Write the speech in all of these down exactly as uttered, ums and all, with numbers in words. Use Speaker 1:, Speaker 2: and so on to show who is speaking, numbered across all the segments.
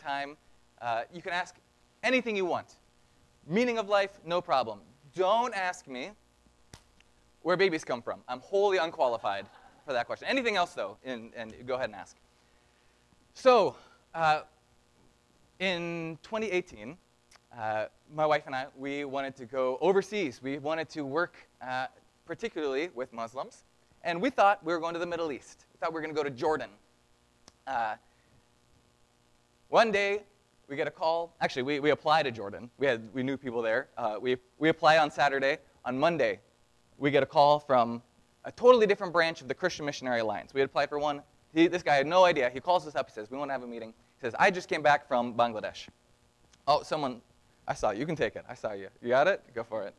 Speaker 1: time. Uh, you can ask anything you want. Meaning of life, no problem. Don't ask me where babies come from. I'm wholly unqualified for that question. Anything else, though, and, and go ahead and ask. So, uh, in twenty eighteen, uh, my wife and I, we wanted to go overseas. We wanted to work uh, particularly with Muslims. And we thought we were going to the Middle East. We thought we were going to go to Jordan. Uh, one day, we get a call. Actually, we, we apply to Jordan. We had we knew people there. Uh, we we apply on Saturday. On Monday, we get a call from a totally different branch of the Christian Missionary Alliance. We had applied for one. He, this guy had no idea. He calls us up. He says, we want to have a meeting. He says, I just came back from Bangladesh. Oh, someone, I saw you. You can take it. I saw you. You got it? Go for it.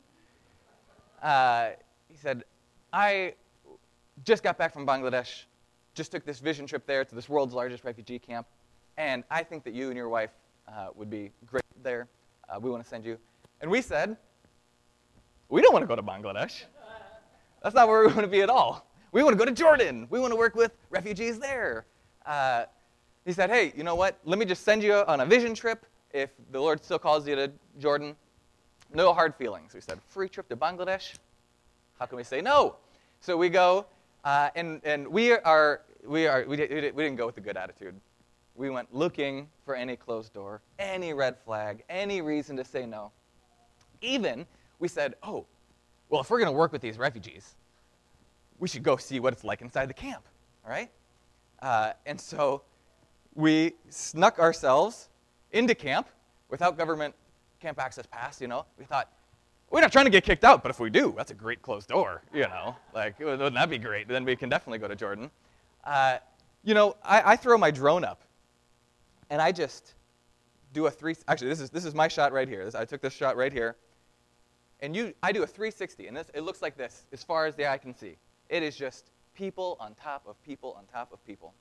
Speaker 1: Uh, he said, I just got back from Bangladesh, just took this vision trip there to this world's largest refugee camp, and I think that you and your wife uh, would be great there. Uh, we want to send you. And we said, we don't want to go to Bangladesh. That's not where we want to be at all. We want to go to Jordan. We want to work with refugees there. Uh, he said, hey, you know what? Let me just send you on a vision trip. If the Lord still calls you to Jordan, no hard feelings. We said, free trip to Bangladesh? How can we say no? So we go, uh, and, and we are, we are, we, did, we didn't go with a good attitude. We went looking for any closed door, any red flag, any reason to say no. Even, we said, oh, well, if we're going to work with these refugees, we should go see what it's like inside the camp, all right? Uh, and so we snuck ourselves into camp without government camp access pass, you know. We thought, we're not trying to get kicked out, but if we do, that's a great closed door, you know. Like, wouldn't that be great? Then we can definitely go to Jordan. Uh, you know, I, I throw my drone up, and I just do a three, actually, this is this is my shot right here. This, I took this shot right here. And you, I do a three sixty, and this, it looks like this, as far as the eye can see. It is just people on top of people on top of people.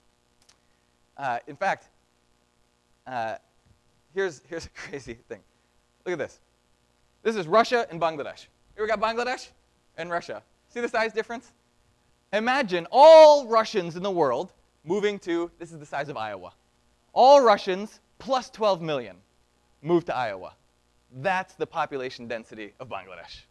Speaker 1: Uh, in fact, uh, here's, here's a crazy thing. Look at this. This is Russia and Bangladesh. You ever got Bangladesh and Russia? See the size difference? Imagine all Russians in the world moving to, this is the size of Iowa. All Russians plus twelve million move to Iowa. That's the population density of Bangladesh.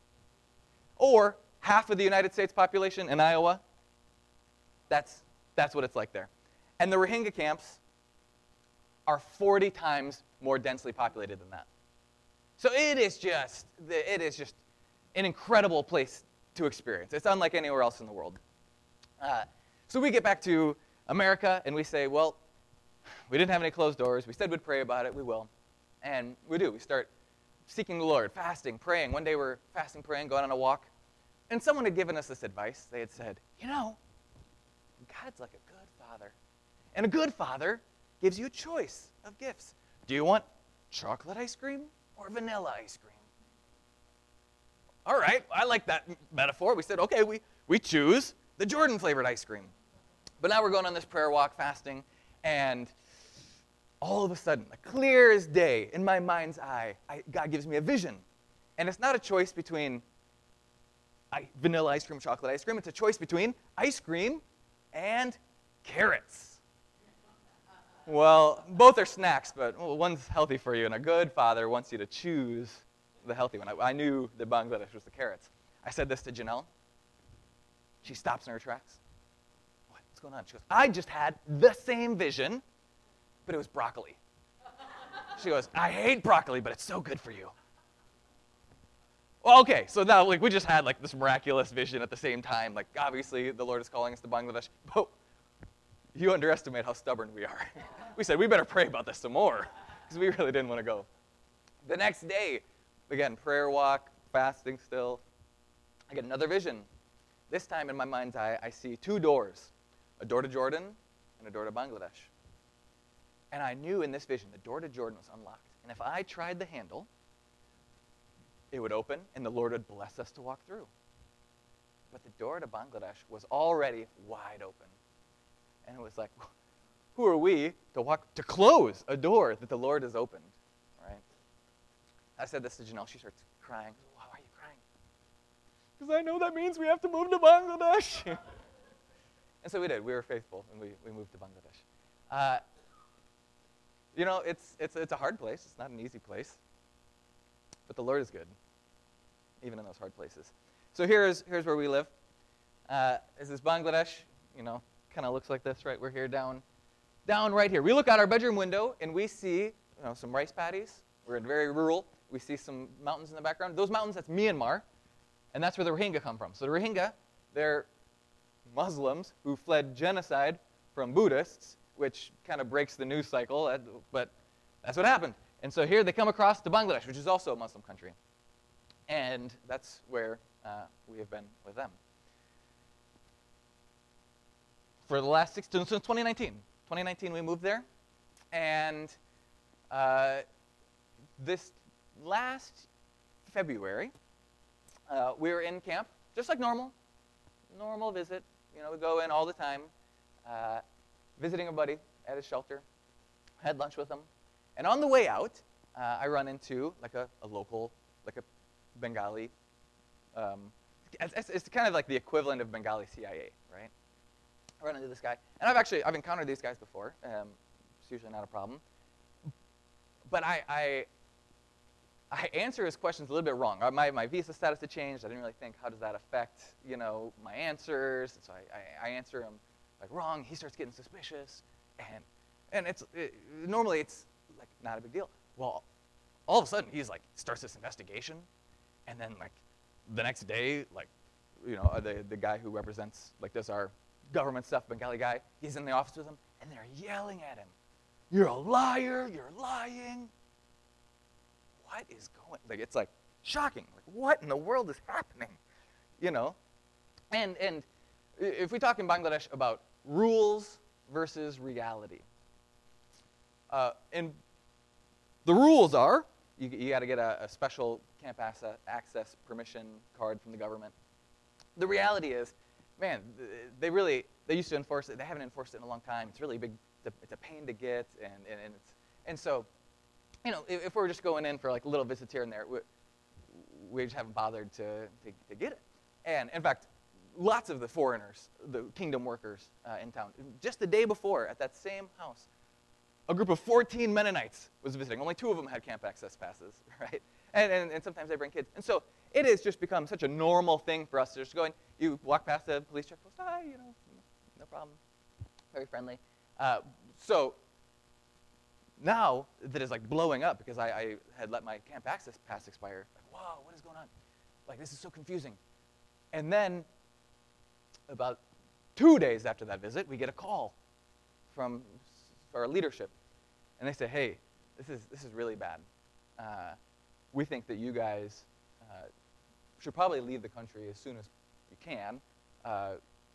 Speaker 1: Or half of the United States population in Iowa, that's, that's what it's like there. And the Rohingya camps are forty times more densely populated than that. So it is just, it is just an incredible place to experience. It's unlike anywhere else in the world. Uh, so we get back to America, and we say, well, we didn't have any closed doors. We said we'd pray about it. We will. And we do. We start seeking the Lord, fasting, praying. One day we're fasting, praying, going on a walk. And someone had given us this advice. They had said, you know, God's like a good father. And a good father gives you a choice of gifts. Do you want chocolate ice cream or vanilla ice cream? All right, I like that metaphor. We said, okay, we, we choose the Jordan-flavored ice cream. But now we're going on this prayer walk, fasting, and all of a sudden, clear as day, in my mind's eye, I, God gives me a vision. And it's not a choice between I, vanilla ice cream, chocolate ice cream. It's a choice between ice cream and carrots. Well, both are snacks, but well, one's healthy for you, and a good father wants you to choose the healthy one. I, I knew that Bangladesh was the carrots. I said this to Janelle. She stops in her tracks. What? What's going on? She goes, I just had the same vision, but it was broccoli. She goes, I hate broccoli, but it's so good for you. Well, okay, so now like we just had like this miraculous vision at the same time. Like obviously the Lord is calling us to Bangladesh, but you underestimate how stubborn we are. We said we better pray about this some more because we really didn't want to go. The next day, again, prayer walk, fasting still. I get another vision. This time in my mind's eye, I see two doors, a door to Jordan and a door to Bangladesh. And I knew in this vision the door to Jordan was unlocked. And if I tried the handle, it would open and the Lord would bless us to walk through. But the door to Bangladesh was already wide open. And it was like, who are we to walk to close a door that the Lord has opened? Right? I said this to Janelle. She starts crying. Why are you crying? Because I know that means we have to move to Bangladesh. And so we did. We were faithful, and we, we moved to Bangladesh. Uh, You know, it's, it's, it's a hard place. It's not an easy place. But the Lord is good, even in those hard places. So here's, here's where we live. Uh, this is Bangladesh. You know, kind of looks like this, right? We're here down, down right here. We look out our bedroom window, and we see, you know, some rice paddies. We're very rural. We see some mountains in the background. Those mountains, that's Myanmar, and that's where the Rohingya come from. So the Rohingya, they're Muslims who fled genocide from Buddhists, which kind of breaks the news cycle, but that's what happened. And so here they come across to Bangladesh, which is also a Muslim country. And that's where uh, we have been with them. For the last six, since twenty nineteen. twenty nineteen we moved there, and uh, this last February, uh, we were in camp, just like normal, normal visit. You know, we go in all the time, uh, visiting a buddy at his shelter, had lunch with him, and on the way out, uh, I run into like a, a local, like a Bengali. Um, it's, it's kind of like the equivalent of Bengali C I A, right? I run into this guy, and I've actually I've encountered these guys before. Um, it's usually not a problem, but I, I I answer his questions a little bit wrong. My my visa status had changed. I didn't really think, how does that affect, you know, my answers? So I, I, I answer him like wrong. He starts getting suspicious, and and it's it, normally it's like not a big deal. Well, all of a sudden he's like starts this investigation, and then like the next day, like, you know, the the guy who represents, like, does our government stuff, Bengali guy, he's in the office with him, and they're yelling at him, "You're a liar, you're lying." What is going, like, it's like shocking. Like, what in the world is happening? You know? And and if we talk in Bangladesh about rules versus reality, uh, and the rules are, you, you got to get a, a special camp access, access permission card from the government. The reality is, man, they really, they used to enforce it. They haven't enforced it in a long time. It's really big. It's a, it's a pain to get, and, and, and it's, and so, you know, if, if we're just going in for like little visits here and there, we, we just haven't bothered to, to, to get it. And in fact, lots of the foreigners, the kingdom workers uh, in town, just the day before at that same house, a group of fourteen Mennonites was visiting. Only two of them had camp access passes, right? And, and, and sometimes they bring kids. And so it has just become such a normal thing for us to just go in. You walk past a police checkpost, hi, you know, no problem, very friendly. Uh, so now that is like blowing up because I, I had let my camp access pass expire. Like, wow, what is going on? Like, this is so confusing. And then about two days after that visit, we get a call from our leadership, and they say, hey, this is this is really bad. Uh, we think that you guys uh, should probably leave the country as soon as you can. Uh,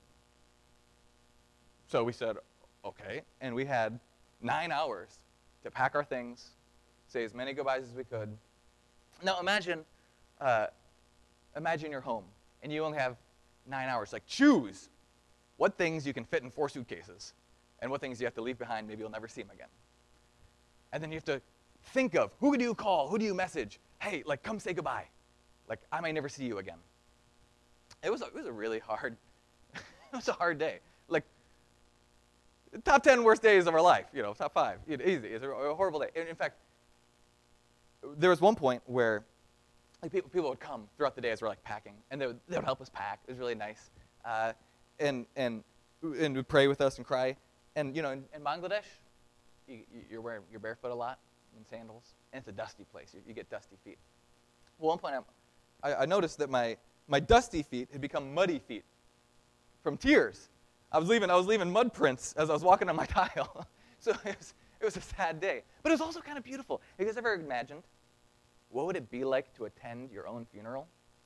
Speaker 1: so we said, okay, and we had nine hours to pack our things, say as many goodbyes as we could. Now imagine, uh, imagine you're home, and you only have nine hours. Like, choose what things you can fit in four suitcases, and what things you have to leave behind. Maybe you'll never see them again. And then you have to think of, who do you call? Who do you message? Hey, like, come say goodbye. Like, I may never see you again. It was a, it was a really hard, it was a hard day. Like, top ten worst days of our life, you know, top five. Easy. It's a, a horrible day. In, in fact, there was one point where like people, people would come throughout the day as we're like packing, and they would, they would help us pack. It was really nice. Uh, and, and, and would pray with us and cry. And, you know, in, in Bangladesh, you, you're wearing, you're barefoot a lot in sandals, and it's a dusty place. You, you get dusty feet. Well, one point I, I noticed that my, my dusty feet had become muddy feet from tears. I was leaving, I was leaving mud prints as I was walking on my tile. So it was, it was a sad day. But it was also kind of beautiful. Have you guys ever imagined, what would it be like to attend your own funeral?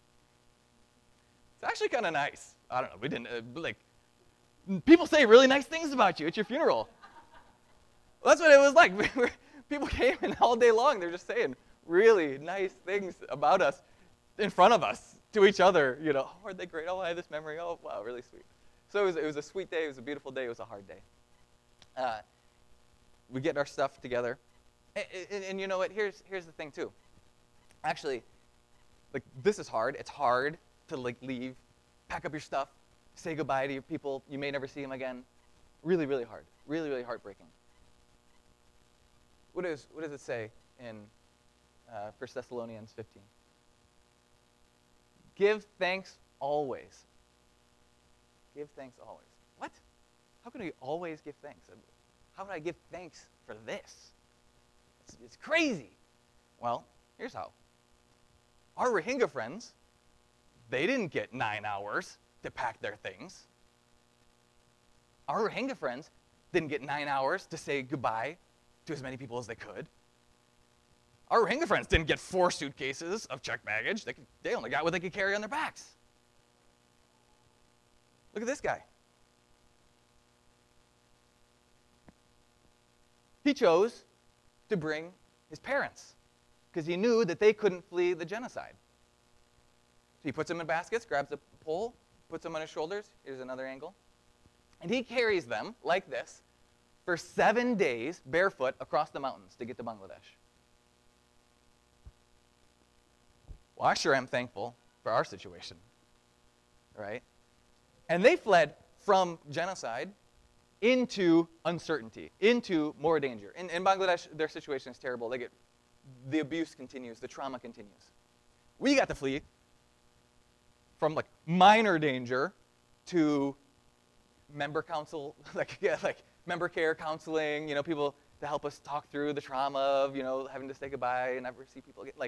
Speaker 1: It's actually kind of nice. I don't know, we didn't, uh, like, people say really nice things about you at your funeral. Well, that's what it was like. People came and all day long, they're just saying really nice things about us in front of us to each other. You know, oh, aren't they great? Oh, I had this memory. Oh, wow, really sweet. So it was, it was a sweet day. It was a beautiful day. It was a hard day. Uh, we get our stuff together. And, and, and you know what? Here's, here's the thing, too. Actually, like, this is hard. It's hard to, like, leave, pack up your stuff, say goodbye to your people. You may never see them again. Really, really hard. Really, really heartbreaking. What, is, what does it say in uh, First Thessalonians fifteen? Give thanks always. Give thanks always. What? How can we always give thanks? How would I give thanks for this? It's, it's crazy. Well, here's how. Our Rohingya friends, they didn't get nine hours to pack their things. Our Rohingya friends didn't get nine hours to say goodbye to as many people as they could. Our Rohingya friends didn't get four suitcases of checked baggage. They, could, they only got what they could carry on their backs. Look at this guy. He chose to bring his parents because he knew that they couldn't flee the genocide. So he puts them in baskets, grabs a pole, puts them on his shoulders. Here's another angle. And he carries them like this for seven days barefoot across the mountains to get to Bangladesh. Well, I sure am thankful for our situation, right? And they fled from genocide into uncertainty, into more danger. In, in Bangladesh, their situation is terrible. They get, the abuse continues, the trauma continues. We got to flee from like minor danger to member council, like yeah, like member care counseling, you know, people to help us talk through the trauma of, you know, having to say goodbye and never see people again. Like,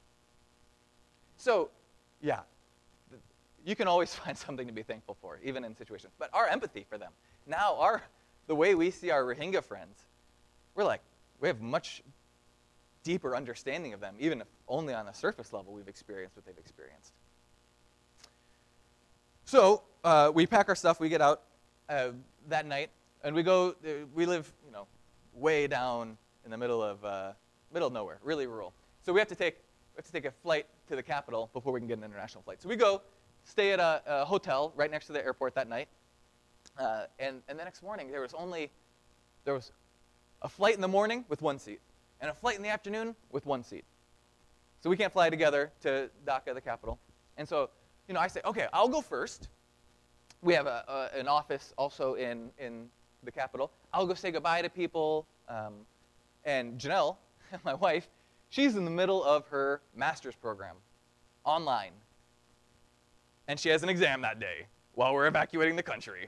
Speaker 1: so, yeah, you can always find something to be thankful for, even in situations. But our empathy for them, now our, the way we see our Rohingya friends, we're like, we have much deeper understanding of them, even if only on a surface level we've experienced what they've experienced. So uh, we pack our stuff, we get out uh, that night, and we go, uh, we live, you know, way down in the middle of, uh, middle of nowhere, really rural. So we have to take, we have to take a flight to the capital before we can get an international flight. So we go, stay at a, a hotel right next to the airport that night, uh, and, and the next morning there was only, there was a flight in the morning with one seat, and a flight in the afternoon with one seat. So we can't fly together to Dhaka, the capital. And so, you know, I say, okay, I'll go first. We have a, a, an office also in, in the capital. I'll go say goodbye to people. Um, and Janelle, my wife, she's in the middle of her master's program online. And she has an exam that day while we're evacuating the country.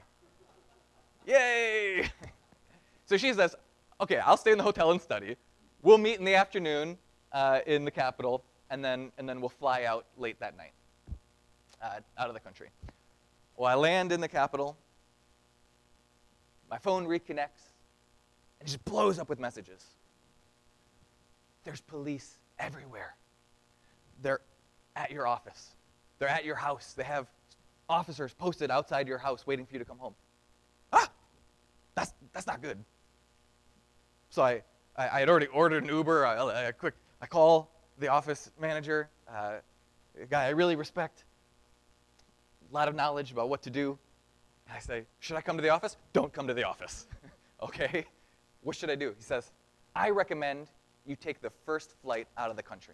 Speaker 1: Yay! So she says, okay, I'll stay in the hotel and study. We'll meet in the afternoon uh, in the capital, and then, and then we'll fly out late that night uh, out of the country. Well, I land in the capital. My phone reconnects, and it just blows up with messages. There's police everywhere. They're at your office. They're at your house. They have officers posted outside your house waiting for you to come home. Ah! That's, that's not good. So I, I, I had already ordered an Uber. I, I, quick, I call the office manager, uh, a guy I really respect, a lot of knowledge about what to do. And I say, should I come to the office? Don't come to the office. Okay? What should I do? He says, I recommend you take the first flight out of the country.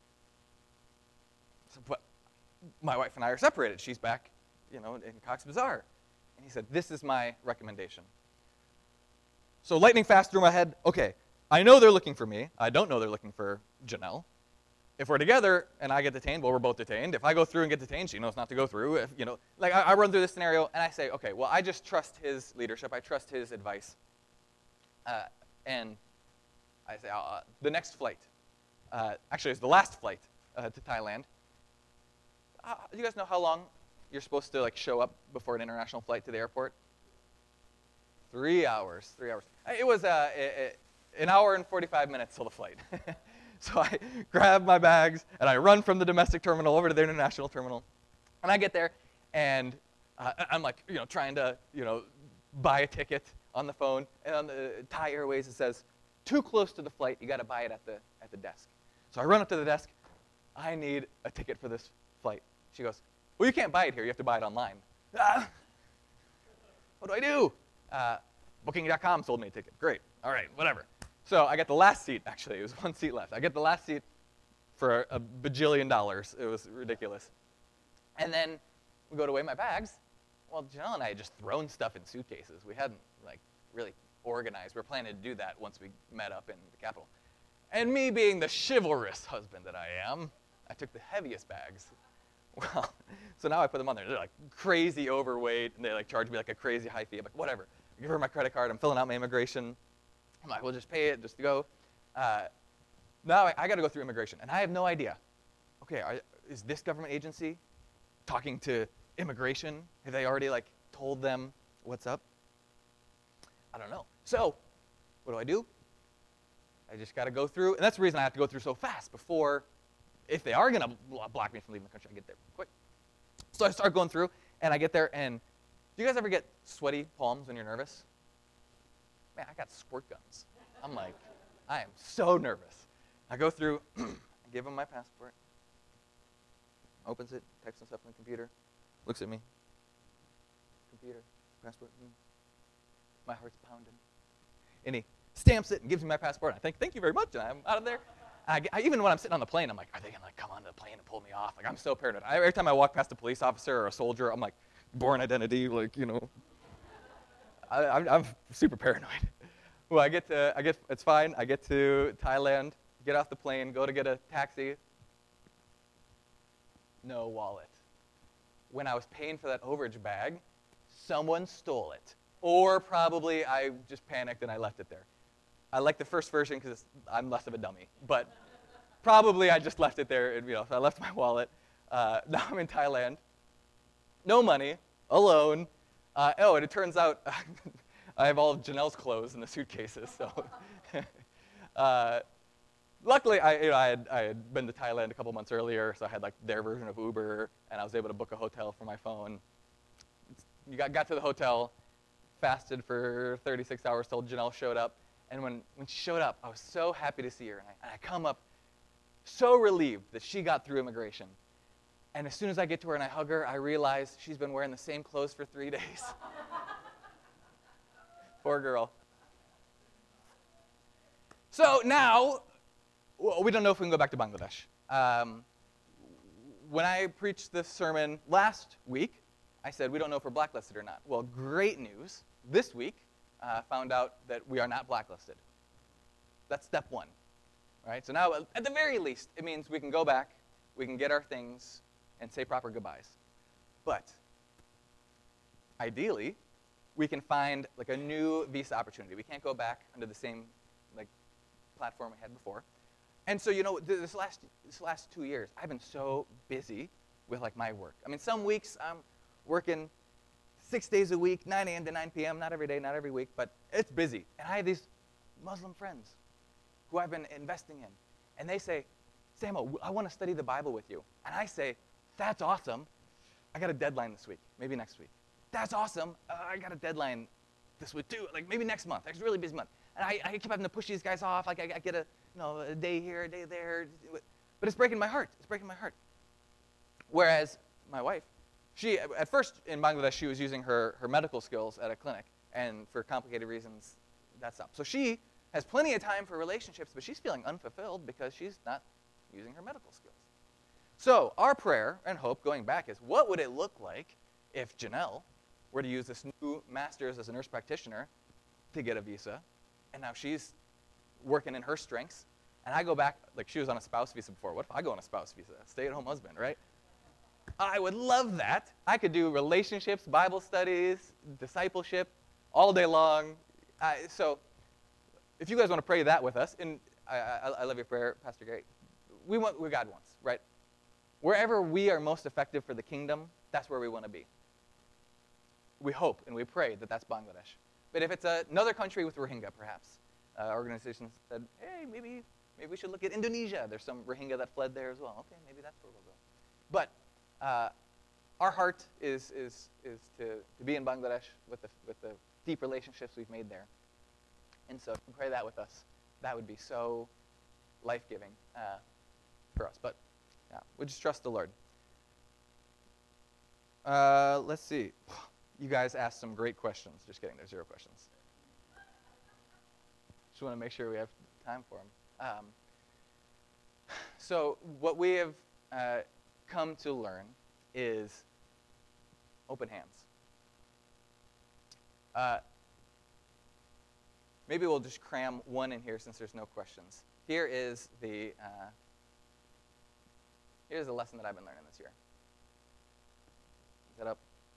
Speaker 1: So, but my wife and I are separated. She's back, you know, in Cox's Bazar. And he said, this is my recommendation. So lightning fast through my head, okay, I know they're looking for me. I don't know they're looking for Janelle. If we're together and I get detained, well, we're both detained. If I go through and get detained, she knows not to go through. If, you know, like I, I run through this scenario and I say, okay, well, I just trust his leadership. I trust his advice. Uh, and I say, uh, the next flight, uh, actually it's the last flight uh, to Thailand. Uh, do you guys know how long you're supposed to like show up before an international flight to the airport? Three hours, three hours. It was uh, it, it, an hour and forty-five minutes till the flight. So I grab my bags, and I run from the domestic terminal over to the international terminal. And I get there, and uh, I'm like, you know, trying to, you know, buy a ticket on the phone. And on the Thai Airways, it says, too close to the flight, you got to buy it at the at the desk. So I run up to the desk. I need a ticket for this flight. She goes, well, you can't buy it here. You have to buy it online. Ah, what do I do? Uh, Booking dot com sold me a ticket. Great. All right, whatever. So I got the last seat, actually. It was one seat left. I get the last seat for a bajillion dollars. It was ridiculous. And then we go to weigh my bags. Well, Janelle and I had just thrown stuff in suitcases. We hadn't, like, really organized. We were planning to do that once we met up in the Capitol. And me being the chivalrous husband that I am, I took the heaviest bags. Well, so now I put them on there. They're like crazy overweight, and they like charge me like a crazy high fee. I'm like, whatever. I give her my credit card. I'm filling out my immigration. I'm like, we'll just pay it just to go. Uh, now I, I got to go through immigration, and I have no idea. Okay, are, is this government agency talking to immigration? Have they already like told them what's up? I don't know. So what do I do? I just got to go through, and that's the reason I have to go through so fast before, if they are going to block me from leaving the country, I get there quick. So I start going through, and I get there, and do you guys ever get sweaty palms when you're nervous? Man, I got squirt guns. I'm like, I am so nervous. I go through, I give him my passport, opens it, texts stuff on the computer, looks at me. Computer, passport, hmm. My heart's pounding. And he stamps it and gives me my passport. And I think, thank you very much, and I'm out of there. I, I, even when I'm sitting on the plane, I'm like, are they gonna like come onto the plane and pull me off? Like, I'm so paranoid. I, every time I walk past a police officer or a soldier, I'm like, born identity, like, you know. I, I'm, I'm super paranoid. Well, I get to, I get, it's fine. I get to Thailand, get off the plane, go to get a taxi. No wallet. When I was paying for that overage bag, someone stole it. Or probably I just panicked and I left it there. I like the first version because I'm less of a dummy. But probably I just left it there. And, you know, so I left my wallet. Uh, now I'm in Thailand. No money. Alone. Uh, oh, and it turns out I have all of Janelle's clothes in the suitcases. So, uh, luckily, I, you know, I had I had been to Thailand a couple months earlier, so I had like their version of Uber, and I was able to book a hotel from my phone. You got got to the hotel, fasted for thirty-six hours till Janelle showed up, and when when she showed up, I was so happy to see her, and I, and I come up so relieved that she got through immigration. And as soon as I get to her and I hug her, I realize she's been wearing the same clothes for three days. Poor girl. So now, well, we don't know if we can go back to Bangladesh. Um, when I preached this sermon last week, I said we don't know if we're blacklisted or not. Well, great news. This week, uh, found out that we are not blacklisted. That's step one. All right, so now, at the very least, it means we can go back, we can get our things, and say proper goodbyes. But ideally, we can find like a new visa opportunity. We can't go back under the same like platform we had before. And so, you know, this last this last two years, I've been so busy with like my work. I mean, some weeks I'm working six days a week, nine a.m. to nine p.m., not every day, not every week, but it's busy. And I have these Muslim friends who I've been investing in. And they say, Samo, I want to study the Bible with you. And I say, that's awesome. I got a deadline this week, maybe next week. That's awesome. Uh, I got a deadline this week too, like maybe next month. It's a really busy month. And I, I keep having to push these guys off. Like I, I get a, you know, a day here, a day there. But it's breaking my heart. It's breaking my heart. Whereas my wife, she, at first in Bangladesh, she was using her, her medical skills at a clinic. And for complicated reasons, that stopped. So she has plenty of time for relationships, but she's feeling unfulfilled because she's not using her medical skills. So our prayer and hope going back is, what would it look like if Janelle were to use this new master's as a nurse practitioner to get a visa, and now she's working in her strengths, and I go back, like she was on a spouse visa before. What if I go on a spouse visa? Stay-at-home husband, right? I would love that. I could do relationships, Bible studies, discipleship all day long. Uh, so if you guys want to pray that with us, and I, I, I love your prayer, Pastor Gary, we want what God wants, right? Wherever we are most effective for the kingdom, that's where we want to be. We hope and we pray that that's Bangladesh. But if it's a, another country with Rohingya, perhaps, uh, organizations said, hey, maybe maybe we should look at Indonesia. There's some Rohingya that fled there as well. Okay, maybe that's where we'll go. But uh, our heart is is is to, to be in Bangladesh with the with the deep relationships we've made there. And so if you pray that with us, that would be so life-giving uh, for us. But yeah, we just trust the Lord. Uh, let's see. You guys asked some great questions. Just kidding, there's zero questions. Just want to make sure we have time for them. Um, so what we have uh, come to learn is open hands. Uh, maybe we'll just cram one in here since there's no questions. Here is the uh, here's the lesson that I've been learning this year. Is that up?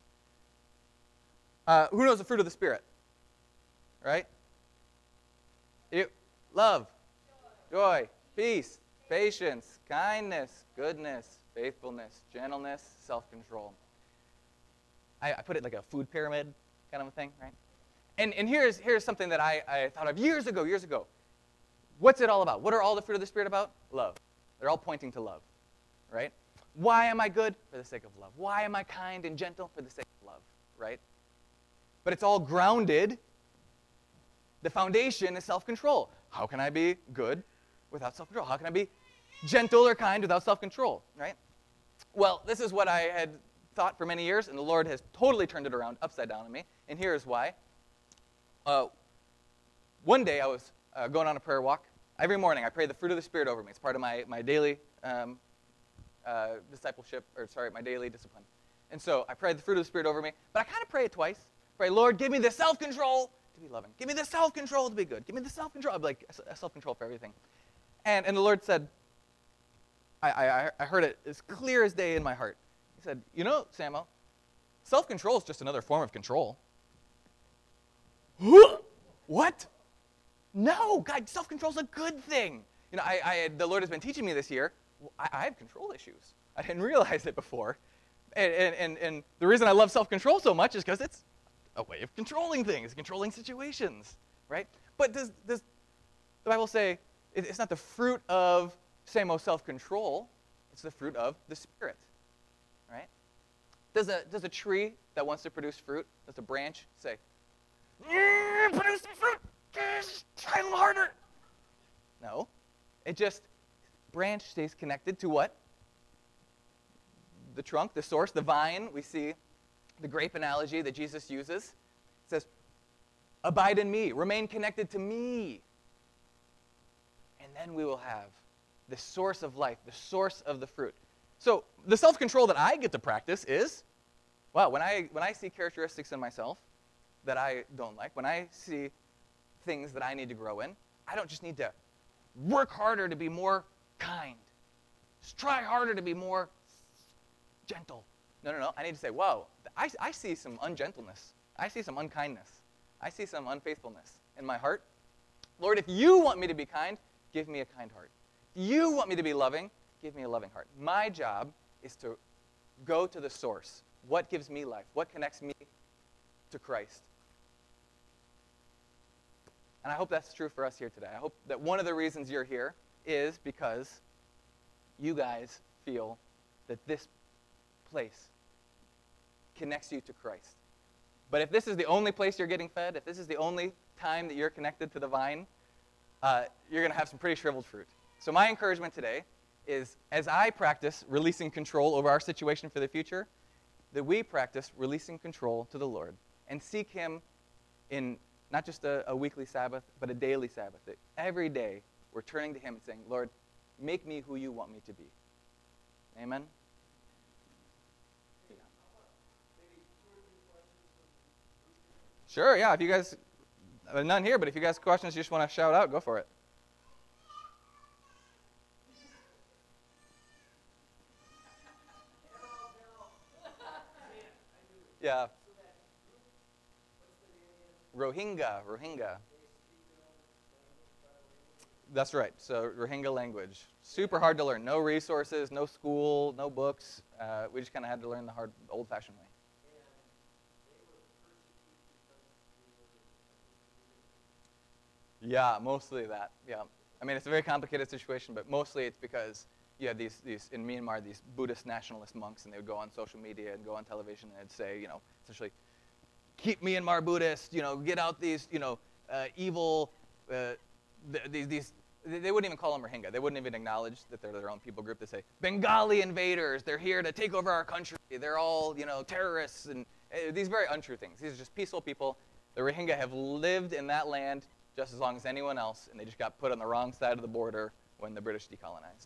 Speaker 1: Uh, who knows the fruit of the Spirit? Right? You, love, joy, peace, patience, kindness, goodness, faithfulness, gentleness, self-control. I, I put it like a food pyramid kind of a thing, right? And and here's here's something that I, I thought of years ago, years ago. What's it all about? What are all the fruit of the Spirit about? Love. They're all pointing to love, right? Why am I good? For the sake of love. Why am I kind and gentle? For the sake of love, right? But it's all grounded. The foundation is self-control. How can I be good without self-control? How can I be gentle or kind without self-control, right? Well, this is what I had thought for many years, and the Lord has totally turned it around upside down on me, and here's why. Uh, one day I was uh, going on a prayer walk. Every morning I pray the fruit of the Spirit over me. It's part of my, my daily um, uh, discipleship, or sorry, my daily discipline. And so I prayed the fruit of the Spirit over me, but I kind of pray it twice. Pray, Lord, give me the self-control to be loving. Give me the self-control to be good. Give me the self-control. I'd be like, self-control for everything. And, and the Lord said, I, I, I heard it as clear as day in my heart. He said, you know, Samuel, self-control is just another form of control. What? No, God, self-control is a good thing. You know, I, I, the Lord has been teaching me this year, I, I have control issues. I didn't realize it before. And, and, and the reason I love self-control so much is because it's a way of controlling things, controlling situations, right? But does, does the Bible say it, it's not the fruit of Samo self-control, it's the fruit of the Spirit, right? Does a, does a tree that wants to produce fruit, does a branch say, produce some fruit, try a little harder? No. It just, branch stays connected to what? The trunk, the source, the vine. We see the grape analogy that Jesus uses. It says, abide in me, remain connected to me. And then we will have the source of life, the source of the fruit. So the self-control that I get to practice is, wow, when I when I see characteristics in myself that I don't like, when I see things that I need to grow in, I don't just need to work harder to be more kind. Just try harder to be more gentle. No, no, no. I need to say, whoa, I, I see some ungentleness. I see some unkindness. I see some unfaithfulness in my heart. Lord, if you want me to be kind, give me a kind heart. If you want me to be loving, give me a loving heart. My job is to go to the source. What gives me life? What connects me to Christ? And I hope that's true for us here today. I hope that one of the reasons you're here is because you guys feel that this place connects you to Christ. But if this is the only place you're getting fed, if this is the only time that you're connected to the vine, uh, you're going to have some pretty shriveled fruit. So my encouragement today is, as I practice releasing control over our situation for the future, that we practice releasing control to the Lord and seek Him in not just a, a weekly Sabbath, but a daily Sabbath. That every day we're turning to Him and saying, Lord, make me who you want me to be. Amen? Yeah. Sure, yeah. If you guys, uh, none here, but if you guys have questions you just want to shout out, go for it. Yeah. Rohingya, Rohingya. That's right. So Rohingya language. Super hard to learn. No resources, no school, no books. Uh, we just kind of had to learn the hard, old-fashioned way. Yeah, mostly that. Yeah. I mean, it's a very complicated situation, but mostly it's because you have these, these in Myanmar, these Buddhist nationalist monks, and they would go on social media and go on television and they'd say, you know, essentially, keep Myanmar Buddhist, you know, get out these, you know, uh, evil, uh, th- these, these, they wouldn't even call them Rohingya. They wouldn't even acknowledge that they're their own people group. They say, Bengali invaders, they're here to take over our country. They're all, you know, terrorists, and uh, these very untrue things. These are just peaceful people. The Rohingya have lived in that land just as long as anyone else, and they just got put on the wrong side of the border when the British decolonized.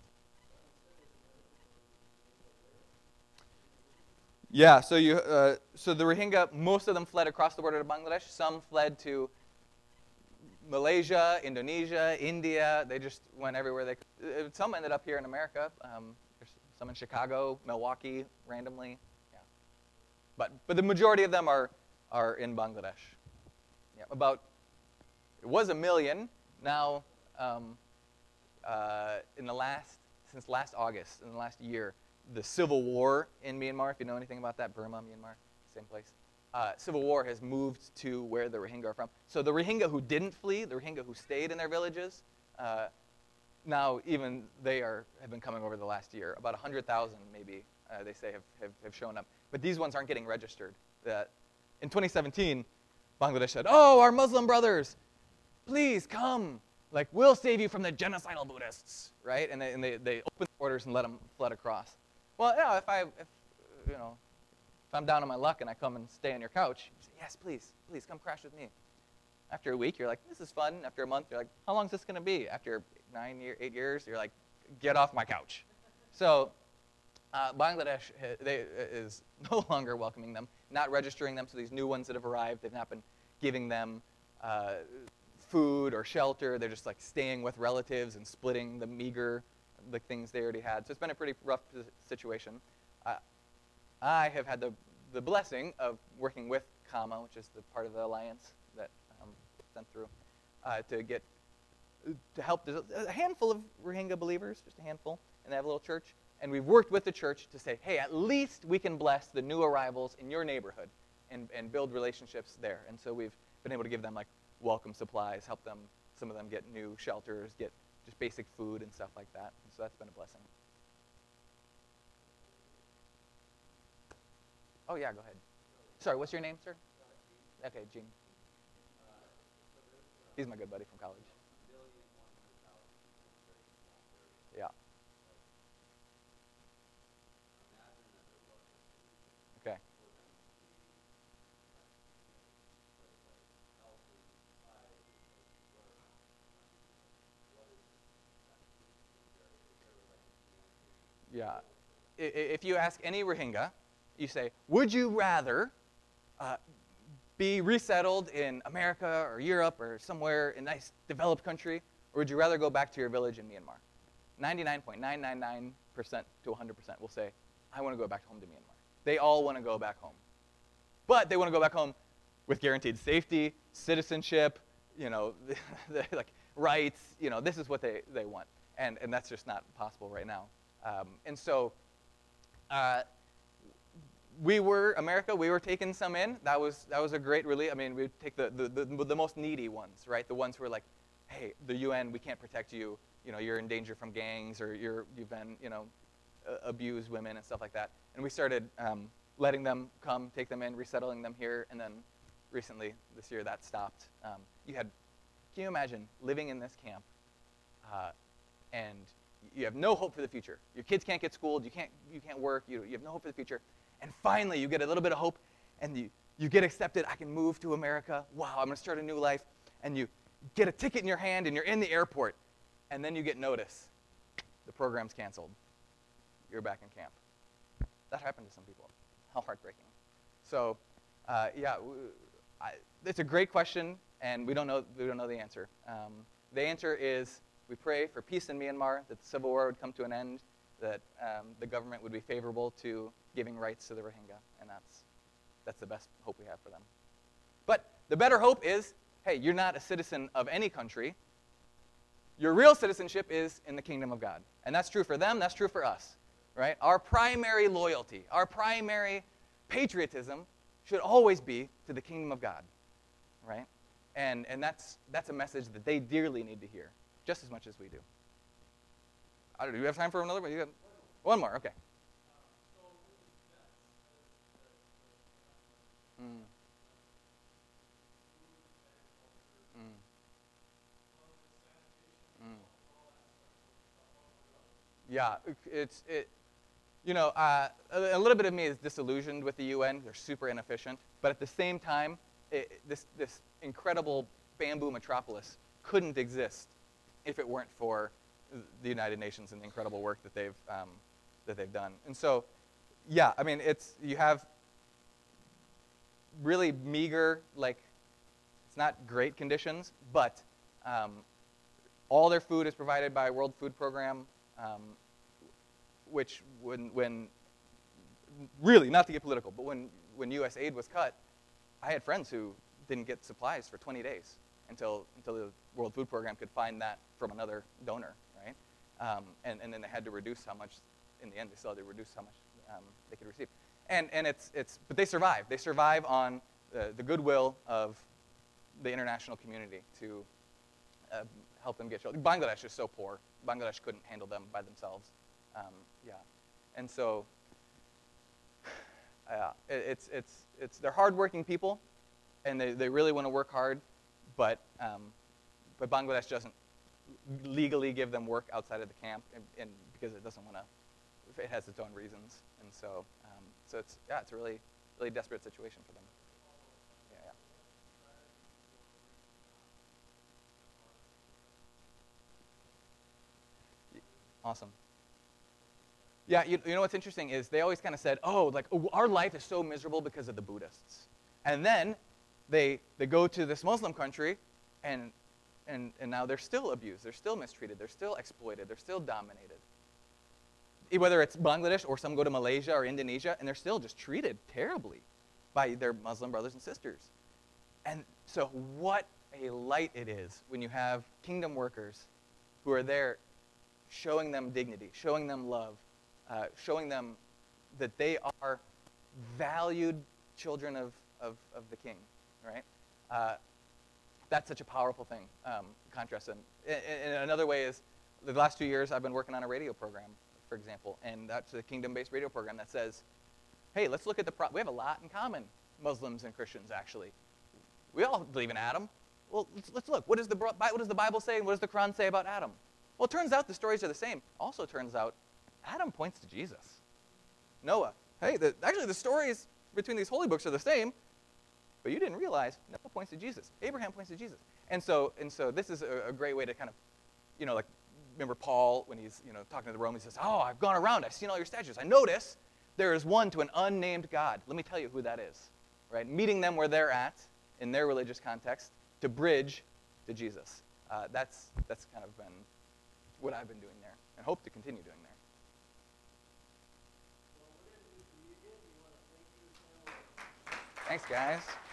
Speaker 1: Yeah, so you, uh, so the Rohingya, most of them fled across the border to Bangladesh. Some fled to Malaysia, Indonesia, India. They just went everywhere they could. Some ended up here in America. Um, there's some in Chicago, Milwaukee, randomly. Yeah. But but the majority of them are are in Bangladesh. Yeah. About it was a million. Now um, uh, in the last since last August, in the last year, the civil war in Myanmar. If you know anything about that, Burma, Myanmar, same place. Uh, civil war has moved to where the Rohingya are from. So the Rohingya who didn't flee, the Rohingya who stayed in their villages, uh, now even they are have been coming over the last year. About one hundred thousand maybe, uh, they say, have, have, have shown up. But these ones aren't getting registered. Uh, in twenty seventeen, Bangladesh said, oh, our Muslim brothers, please come. Like, we'll save you from the genocidal Buddhists, right? And they, and they, they opened the borders and let them flood across. Well, yeah, if I, if, you know, if I'm down on my luck and I come and stay on your couch, you say, yes, please, please, come crash with me. After a week, you're like, this is fun. After a month, you're like, how long is this going to be? After nine, year, eight years, you're like, get off my couch. So uh, Bangladesh they, is no longer welcoming them, not registering them. So these new ones that have arrived, they've not been giving them uh, food or shelter. They're just like staying with relatives and splitting the meager the things they already had. So it's been a pretty rough situation. Uh, I have had the, the blessing of working with Kama, which is the part of the alliance that um, sent through, uh, to get to help. There's a handful of Rohingya believers, just a handful, and they have a little church. And we've worked with the church to say, hey, at least we can bless the new arrivals in your neighborhood and, and build relationships there. And so we've been able to give them like welcome supplies, help them, some of them get new shelters, get just basic food and stuff like that. And so that's been a blessing. Oh, yeah, go ahead. Sorry, what's your name, sir? Okay, Gene. He's my good buddy from college. Yeah. Okay. Yeah. If you ask any Rohingya, you say, would you rather uh, be resettled in America or Europe or somewhere in a nice developed country, or would you rather go back to your village in Myanmar? ninety-nine point nine nine nine percent to one hundred percent will say, I want to go back home to Myanmar. They all want to go back home. But they want to go back home with guaranteed safety, citizenship, you know, like rights. You know, this is what they, they want. And, and that's just not possible right now. Um, and so uh, we were, America, we were taking some in. That was that was a great relief. I mean, we would take the, the, the, the most needy ones, right? The ones who are like, hey, the U N, we can't protect you. You know, you're in danger from gangs, or you're, you've been, you know, uh, abused women and stuff like that. And we started um, letting them come, take them in, resettling them here. And then recently, this year, that stopped. Um, you had, can you imagine living in this camp uh, and you have no hope for the future. Your kids can't get schooled. You can't, you can't work. You, you have no hope for the future. And finally, you get a little bit of hope, and you, you get accepted. I can move to America. Wow, I'm going to start a new life. And you get a ticket in your hand, and you're in the airport. And then you get notice. The program's canceled. You're back in camp. That happened to some people. How heartbreaking. So, uh, yeah, I, it's a great question, and we don't know, we don't know the answer. Um, the answer is, we pray for peace in Myanmar, that the civil war would come to an end, that um, the government would be favorable to giving rights to the Rohingya, and that's, that's the best hope we have for them. But the better hope is, hey, you're not a citizen of any country. Your real citizenship is in the kingdom of God. And that's true for them, that's true for us, right? Our primary loyalty, our primary patriotism should always be to the kingdom of God, right? And, and that's, that's a message that they dearly need to hear, just as much as we do. I don't know, do you have time for another one? You have one more, okay. Mm. Mm. Mm. Yeah, it's, it, you know, uh, a, a little bit of me is disillusioned with the U N. They're super inefficient. But at the same time, it, this, this incredible bamboo metropolis couldn't exist if it weren't for the United Nations and the incredible work that they've um, that they've done. And so, yeah, I mean, it's you have really meager, like, it's not great conditions, but Um, all their food is provided by World Food Program, um, which when, when, really, not to get political, but when, when U S aid was cut, I had friends who didn't get supplies for twenty days until, until the World Food Program could find that from another donor, right? Um, and, and then they had to reduce how much, in the end, they still had to reduce how much um, they could receive. And, and it's, it's, but they survive. They survive on the, the goodwill of the international community to uh, help them get children. Bangladesh is so poor. Bangladesh couldn't handle them by themselves. Um, yeah. And so, uh, it, it's, it's, it's, they're hardworking people, and they, they really want to work hard, but, um, but Bangladesh doesn't legally give them work outside of the camp, and, and because it doesn't want to, it has its own reasons. And so, um, so it's, yeah, it's a really, really desperate situation for them. Yeah, yeah. Awesome. Yeah, you, you know what's interesting is they always kind of said, oh, like, oh, our life is so miserable because of the Buddhists. And then they, they go to this Muslim country, and, and, and now they're still abused. They're still mistreated. They're still exploited. They're still dominated. Whether it's Bangladesh or some go to Malaysia or Indonesia, and they're still just treated terribly by their Muslim brothers and sisters. And so what a light it is when you have kingdom workers who are there showing them dignity, showing them love, uh, showing them that they are valued children of, of, of the king, right? Uh, that's such a powerful thing, um, contrast. And, and another way is the last two years I've been working on a radio program, for example, and that's a kingdom-based radio program that says, hey, let's look at the, pro- we have a lot in common, Muslims and Christians, actually. We all believe in Adam. Well, let's, let's look. What does, the, what does the Bible say, and what does the Quran say about Adam? Well, it turns out the stories are the same. Also turns out Adam points to Jesus. Noah. Hey, the, actually the stories between these holy books are the same, but you didn't realize Noah points to Jesus. Abraham points to Jesus. And so, and so this is a, a great way to kind of, you know, like, remember Paul when he's, you know, talking to the Romans, he says, oh, I've gone around, I've seen all your statutes. I notice there is one to an unnamed God. Let me tell you who that is, right? Meeting them where they're at in their religious context to bridge to Jesus. Uh, that's, that's kind of been what I've been doing there and hope to continue doing there. Thanks, guys.